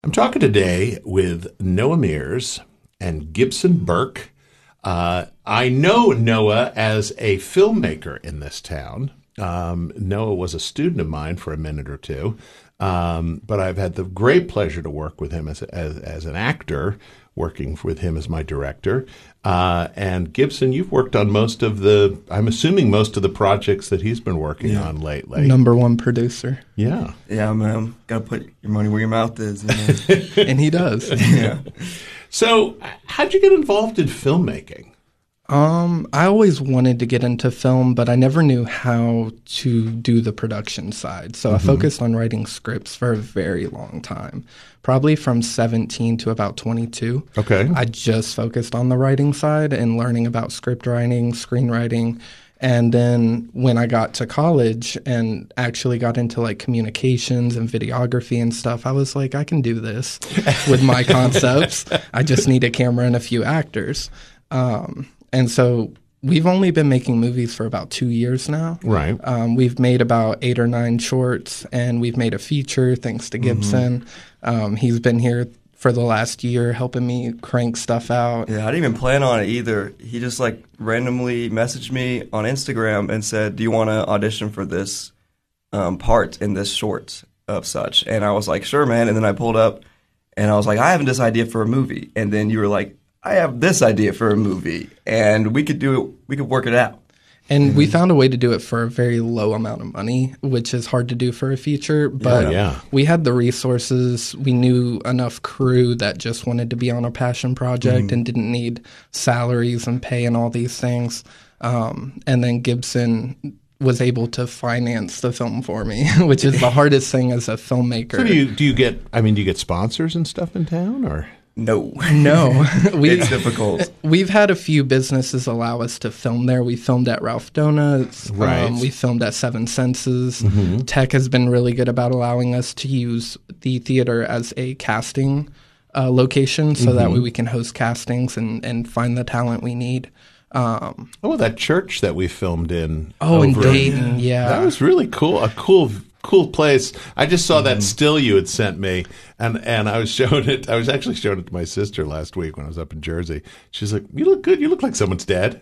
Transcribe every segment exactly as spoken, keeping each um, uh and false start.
I'm talking today with Noah Mears and Gibson Burke. Uh, I know Noah as a filmmaker in this town. Um, Noah was a student of mine for a minute or two, um, but I've had the great pleasure to work with him as, as, as an actor, working with him as my director. Uh, and Gibson, you've worked on most of the, I'm assuming most of the projects that he's been working yeah. on lately. Number one producer. Yeah. Yeah, man. Got to put your money where your mouth is. You know? And he does. yeah. So how'd you get involved in filmmaking? Um, I always wanted to get into film, but I never knew how to do the production side. So mm-hmm. I focused on writing scripts for a very long time, probably from seventeen to about twenty-two. Okay. I just focused on the writing side and learning about script writing, screenwriting. And then when I got to college and actually got into like communications and videography and stuff, I was like, I can do this with my concepts. I just need a camera and a few actors. Um, And so we've only been making movies for about two years now. Right. Um, we've made about eight or nine shorts, and we've made a feature thanks to Gibson. Mm-hmm. Um, he's been here for the last year helping me crank stuff out. Yeah, I didn't even plan on it either. He just like randomly messaged me on Instagram and said, do you want to audition for this um, part in this short of such? And I was like, sure, man. And then I pulled up, and I was like, I have this idea for a movie. And then you were like, I have this idea for a movie, and we could do it. We could work it out. And mm-hmm. we found a way to do it for a very low amount of money, which is hard to do for a feature. But yeah, yeah. we had the resources. We knew enough crew that just wanted to be on a passion project mm-hmm. and didn't need salaries and pay and all these things. Um, and then Gibson was able to finance the film for me, which is the hardest thing as a filmmaker. So do you do you get? I mean, do you get sponsors and stuff in town, or? No. No. we, it's difficult. We've had a few businesses allow us to film there. We filmed at Ralph Donuts. Right. Um, we filmed at Seven Senses. Mm-hmm. Tech has been really good about allowing us to use the theater as a casting uh, location so mm-hmm. that way we can host castings and, and find the talent we need. Um, oh, that church that we filmed in. Oh, in over, Dayton, yeah. That was really cool. A cool Cool place. I just saw that still you had sent me, and, and I was showing it. I was actually showing it to my sister last week when I was up in Jersey. She's like, "You look good. You look like someone's dad."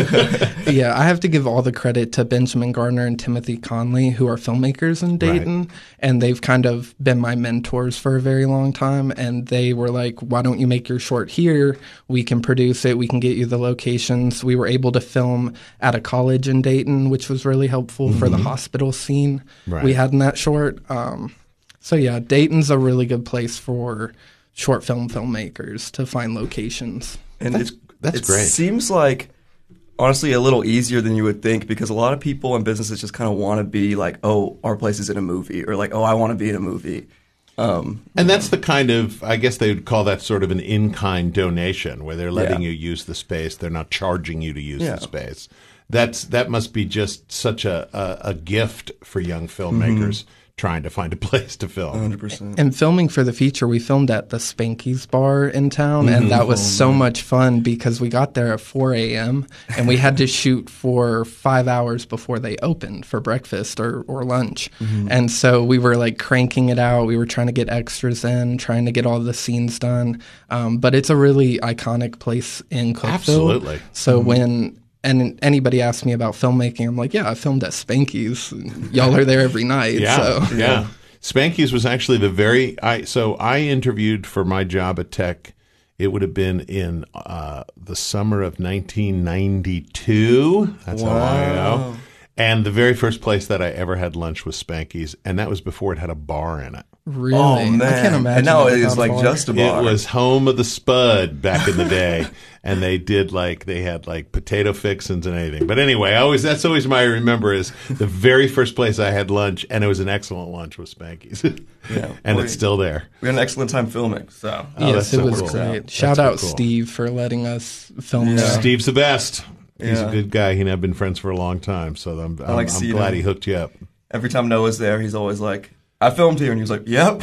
Yeah, I have to give all the credit to Benjamin Gardner and Timothy Conley, who are filmmakers in Dayton, right. and they've kind of been my mentors for a very long time. And they were like, "Why don't you make your short here? We can produce it. We can get you the locations." We were able to film at a college in Dayton, which was really helpful mm-hmm. for the hospital scene right. we had in that short. Um, so yeah, Dayton's a really good place for short film filmmakers to find locations. And that's, it, that's it great. Seems like, honestly, a little easier than you would think, because a lot of people and businesses just kind of want to be like, oh, our place is in a movie, or like, oh, I want to be in a movie. Um, and that's the kind of, I guess they would call that sort of an in-kind donation, where they're letting yeah. you use the space. They're not charging you to use yeah. the space. That's That must be just such a, a, a gift for young filmmakers mm-hmm. trying to find a place to film. one hundred percent. And filming for the feature, we filmed at the Spanky's bar in town, mm-hmm. and that was oh, so man. much fun because we got there at four a.m. and we had to shoot for five hours before they opened for breakfast or, or lunch. Mm-hmm. And so we were like cranking it out. We were trying to get extras in, trying to get all the scenes done. Um, but it's a really iconic place in Cookeville. Absolutely. So mm-hmm. when... And anybody asks me about filmmaking, I'm like, yeah, I filmed at Spanky's. Y'all are there every night. Yeah, so. yeah. Spanky's was actually the very I so I interviewed for my job at Tech. It would have been in uh, the summer of nineteen ninety-two. That's wow. how long ago. And the very first place that I ever had lunch was Spanky's, and that was before it had a bar in it. Really? Oh, man. I can't imagine. And now it it's like bar. just a bar. It was home of the Spud back in the day, and they did like they had like potato fixins and anything. But anyway, I always that's always my remember is the very first place I had lunch, and it was an excellent lunch with Spanky's. Yeah, and we, it's still there. We had an excellent time filming. So oh, yes, it so was cool. great. Shout that's out so cool. Steve for letting us film yeah. there. Steve's the best. He's yeah. a good guy. He and I've been friends for a long time, so I'm, I'm, like I'm glad he hooked you up. Every time Noah's there, he's always like, I filmed here, and he was like, yep.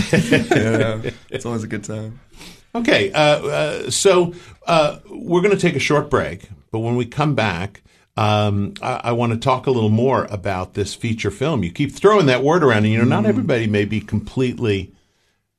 yeah, it's always a good time. Okay, uh, uh, so uh, we're going to take a short break, but when we come back, um, I, I want to talk a little more about this feature film. You keep throwing that word around, and you know, not everybody may be completely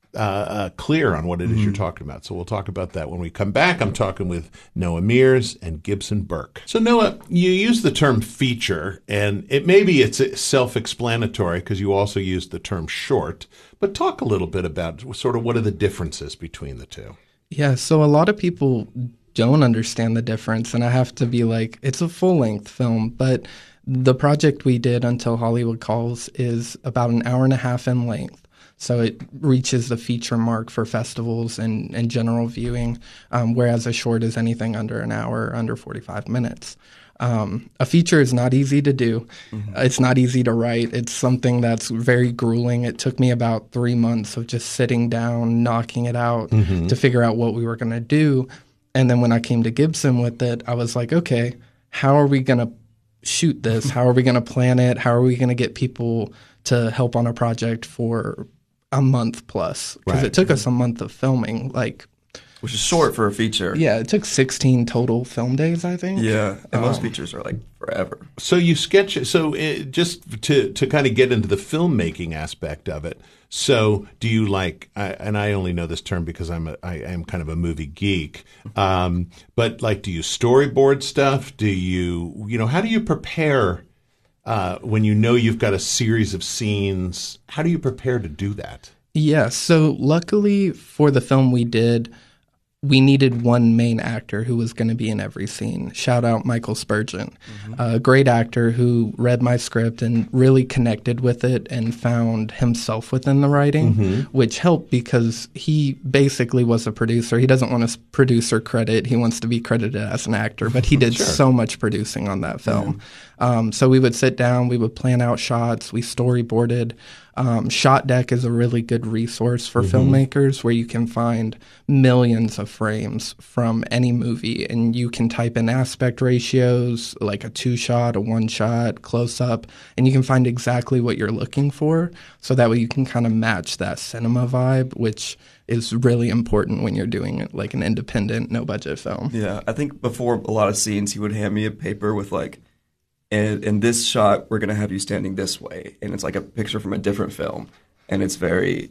uh, uh, clear on what it is mm-hmm. you're talking about. So we'll talk about that when we come back. I'm talking with Noah Mears and Gibson Burke. So Noah, you use the term feature, and it maybe it's self-explanatory because you also use the term short. But talk a little bit about sort of what are the differences between the two. Yeah, so a lot of people don't understand the difference, and I have to be like, it's a full-length film, but the project we did, Until Hollywood Calls, is about an hour and a half in length. So it reaches the feature mark for festivals and, and general viewing, um, whereas a short is anything under an hour, under forty-five minutes. Um, a feature is not easy to do. Mm-hmm. It's not easy to write. It's something that's very grueling. It took me about three months of just sitting down, knocking it out mm-hmm. to figure out what we were going to do. And then when I came to Gibson with it, I was like, okay, how are we going to shoot this? How are we going to plan it? How are we going to get people to help on a project for a month plus? Because right. it took us a month of filming, like, which is short for a feature. Yeah, it took sixteen total film days, I think. Yeah, and um, most features are like forever. So you sketch it. So it, just to to kind of get into the filmmaking aspect of it. So do you like? I, and I only know this term because I'm a I am kind of a movie geek. Um, but like, do you storyboard stuff? Do you you know how do you prepare uh, when you know you've got a series of scenes? How do you prepare to do that? Yeah. So luckily for the film we did, we needed one main actor who was going to be in every scene. Shout out Michael Spurgeon, mm-hmm. a great actor who read my script and really connected with it and found himself within the writing, mm-hmm. which helped because he basically was a producer. He doesn't want a producer credit. He wants to be credited as an actor, but he did sure. so much producing on that film. Yeah. Um, so we would sit down, we would plan out shots, we storyboarded. Um, Shot Deck is a really good resource for mm-hmm. filmmakers where you can find millions of frames from any movie, and you can type in aspect ratios, like a two-shot, a one-shot, close-up, and you can find exactly what you're looking for, so that way you can kind of match that cinema vibe, which is really important when you're doing it like an independent, no-budget film. Yeah, I think before a lot of scenes, he would hand me a paper with like, And in this shot, we're going to have you standing this way. And it's like a picture from a different film. And it's very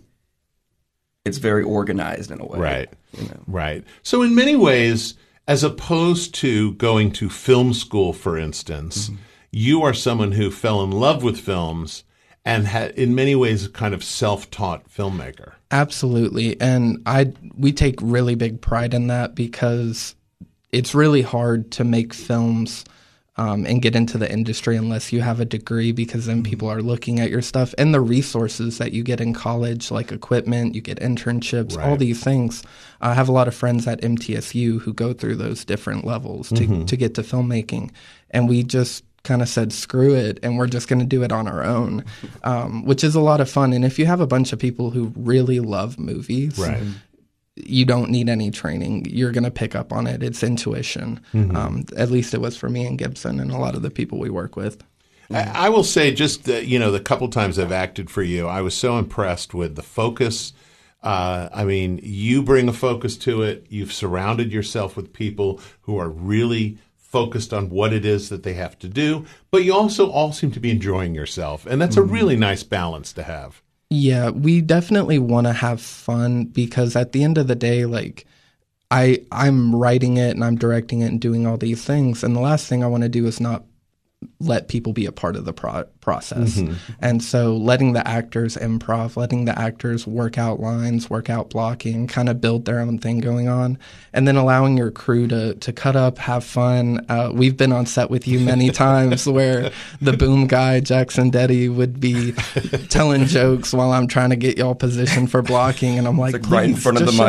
it's very organized in a way. Right. You know? Right. So in many ways, as opposed to going to film school, for instance, mm-hmm. you are someone who fell in love with films and had, in many ways, a kind of self-taught filmmaker. Absolutely. And I we take really big pride in that because it's really hard to make films Um, and get into the industry unless you have a degree, because then people are looking at your stuff and the resources that you get in college, like equipment, you get internships, right. all these things. I have a lot of friends at M T S U who go through those different levels to, mm-hmm. to get to filmmaking. And we just kind of said, screw it, and we're just going to do it on our own, um, which is a lot of fun. And if you have a bunch of people who really love movies, right. you don't need any training. You're going to pick up on it. It's intuition. Mm-hmm. Um, at least it was for me and Gibson and a lot of the people we work with. I, I will say just, the, you know, the couple times I've acted for you, I was so impressed with the focus. Uh, I mean, you bring a focus to it. You've surrounded yourself with people who are really focused on what it is that they have to do, but you also all seem to be enjoying yourself. And that's mm-hmm. a really nice balance to have. Yeah, we definitely want to have fun because at the end of the day, like I, I'm writing it and I'm directing it and doing all these things. And the last thing I want to do is not let people be a part of the pro- process. Mm-hmm. And so letting the actors improv, letting the actors work out lines, work out blocking, kind of build their own thing going on, and then allowing your crew to to cut up, have fun. Uh, we've been on set with you many times where the boom guy, Jackson Deddy, would be telling jokes while I'm trying to get y'all positioned for blocking, and I'm like, like right in front of the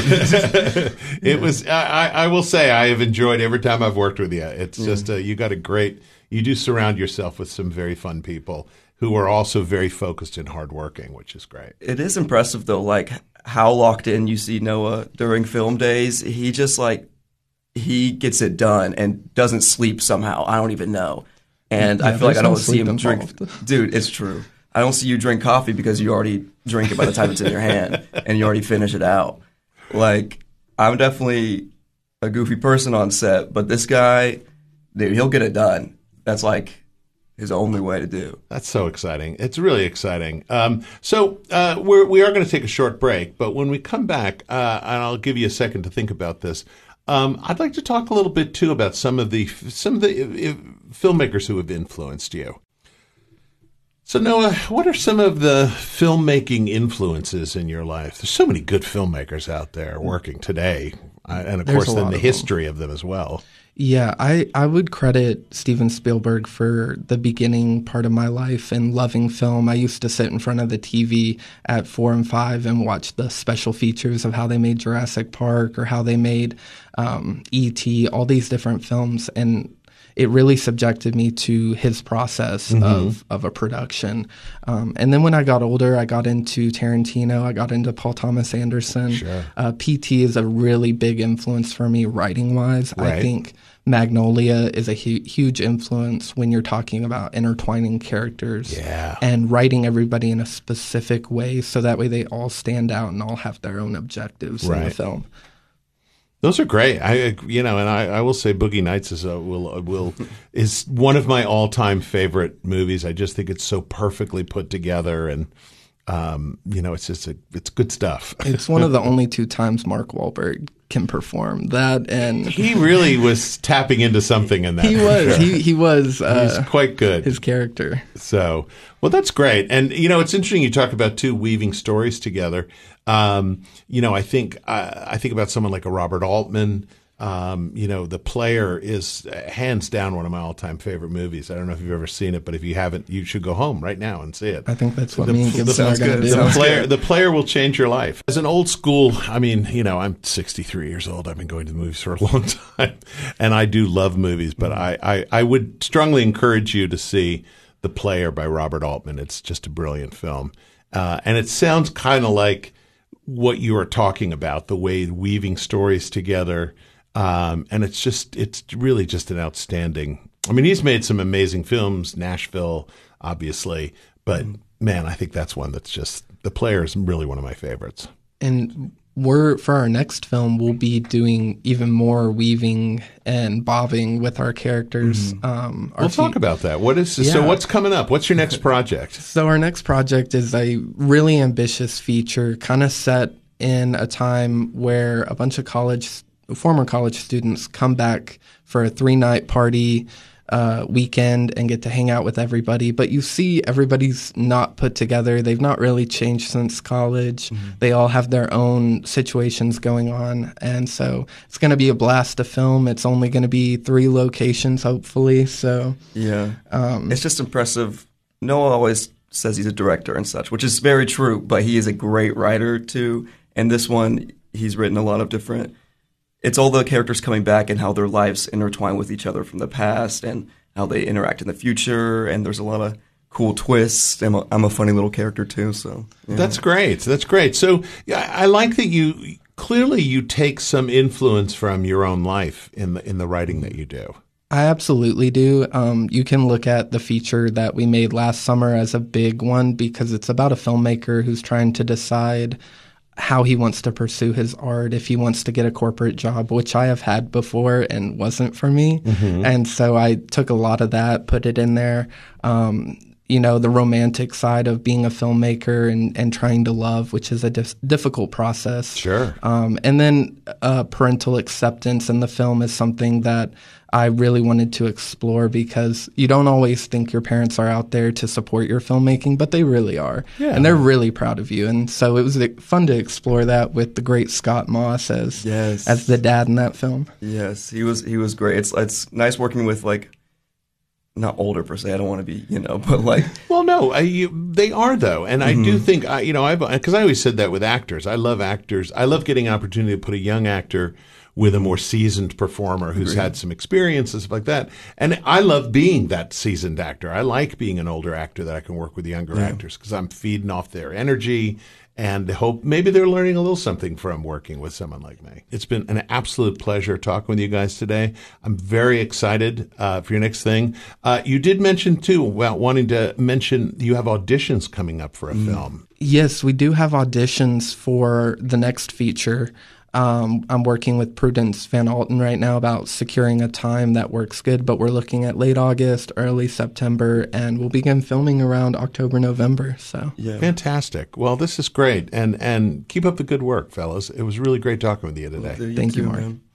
mic. It was, I, I will say, I have enjoyed every time I've worked with you. It's mm. just, uh, you got a great... You do surround yourself with some very fun people who are also very focused and hardworking, which is great. It is impressive, though, like how locked in you see Noah during film days. He just like he gets it done and doesn't sleep somehow. I don't even know. And yeah, I feel like I don't see him involved. drink. Dude, it's true. I don't see you drink coffee because you already drink it by the time it's in your hand and you already finish it out. Like, I'm definitely a goofy person on set, but this guy, dude, he'll get it done. That's like his only way to do. That's so exciting. It's really exciting. Um, so uh, we're, we are going to take a short break, but when we come back, uh, and I'll give you a second to think about this, um, I'd like to talk a little bit too about some of the some of the uh, filmmakers who have influenced you. So Noah, what are some of the filmmaking influences in your life? There's so many good filmmakers out there working today, uh, and of There's course, a then lot the of them. history of them as well. Yeah, I, I would credit Steven Spielberg for the beginning part of my life and loving film. I used to sit in front of the T V at four and five and watch the special features of how they made Jurassic Park or how they made um, E T, all these different films. And it really subjected me to his process mm-hmm. of, of a production. Um, and then when I got older, I got into Tarantino. I got into Paul Thomas Anderson. Sure. Uh, P T is a really big influence for me writing-wise. Right. I think Magnolia is a hu- huge influence when you're talking about intertwining characters Yeah. and writing everybody in a specific way so that way they all stand out and all have their own objectives in the Right. film. Those are great. I, you know, and I, I will say Boogie Nights is a, will will is one of my all time favorite movies. I just think it's so perfectly put together, and um, you know, it's just a, it's good stuff. It's one of the only two times Mark Wahlberg can perform that, and He really was tapping into something in that. he was he he was uh, He's quite good. his character. So, well, that's great. And, you know, it's interesting you talk about, too, weaving stories together. Um, you know, I think uh, I think about someone like a Robert Altman. Um, you know, The Player is uh, hands down one of my all-time favorite movies. I don't know if you've ever seen it, but if you haven't, you should go home right now and see it. I think that's what The- me and the- Gibson are sounds going to good. do. The Sounds player, good. the player will change your life. As an old school, I mean, you know, I'm sixty-three years old. I've been going to the movies for a long time, and I do love movies. But I, I, I would strongly encourage you to see The Player by Robert Altman. It's just a brilliant film, uh, and it sounds kind of like what you are talking about, the way weaving stories together. Um, and it's just, it's really just an outstanding. I mean, he's made some amazing films, Nashville, obviously, but man, I think that's one that's just, The Player is really one of my favorites. And we're for our next film, we'll be doing even more weaving and bobbing with our characters. Mm-hmm. Um, our We'll fe- talk about that. What is, so Yeah. what's coming up? What's your next project? So our next project is a really ambitious feature, kind of set in a time where a bunch of college, former college students come back for a three-night party uh, weekend and get to hang out with everybody. But you see everybody's not put together. They've not really changed since college. Mm-hmm. They all have their own situations going on. And so it's going to be a blast to film. It's only going to be three locations, hopefully. So Yeah. um, It's just impressive. Noah always says he's a director and such, which is very true, but he is a great writer too. And this one, he's written a lot of different, it's all the characters coming back and how their lives intertwine with each other from the past and how they interact in the future. And there's a lot of cool twists. I'm a, I'm a funny little character too. So yeah. That's great. That's great. So yeah, I like that you, clearly you take some influence from your own life in the, in the writing that you do. I absolutely do. Um, you can look at the feature that we made last summer as a big one because it's about a filmmaker who's trying to decide how he wants to pursue his art, if he wants to get a corporate job, which I have had before and wasn't for me. Mm-hmm. And so I took a lot of that, put it in there. Um, you know, the romantic side of being a filmmaker and, and trying to love, which is a dif- difficult process. Sure. Um, and then uh, parental acceptance in the film is something that I really wanted to explore because you don't always think your parents are out there to support your filmmaking, but they really are. Yeah. And they're really proud of you. And so it was fun to explore that with the great Scott Moss as Yes. as the dad in that film. Yes, he was he was great. It's it's nice working with like not older per se. I don't want to be, you know, but like Well, no, I, you, they are though, and I Mm-hmm. do think I, you know, I've because I always said that with actors. I love actors. I love getting an opportunity to put a young actor with a more seasoned performer who's Agreed. had some experience and stuff like that. And I love being that seasoned actor. I like being an older actor that I can work with younger Yeah. actors because I'm feeding off their energy and hope maybe they're learning a little something from working with someone like me. It's been an absolute pleasure talking with you guys today. I'm very excited uh, for your next thing. Uh, you did mention too about wanting to mention you have auditions coming up for a film. Yes, we do have auditions for the next feature. Um, I'm working with Prudence Van Alten right now about securing a time that works good, but we're looking at late August, early September, and we'll begin filming around October, November. So Yeah. Fantastic. Well, this is great. And, and keep up the good work, fellas. It was really great talking with you today. You Thank you, too, Mark. man.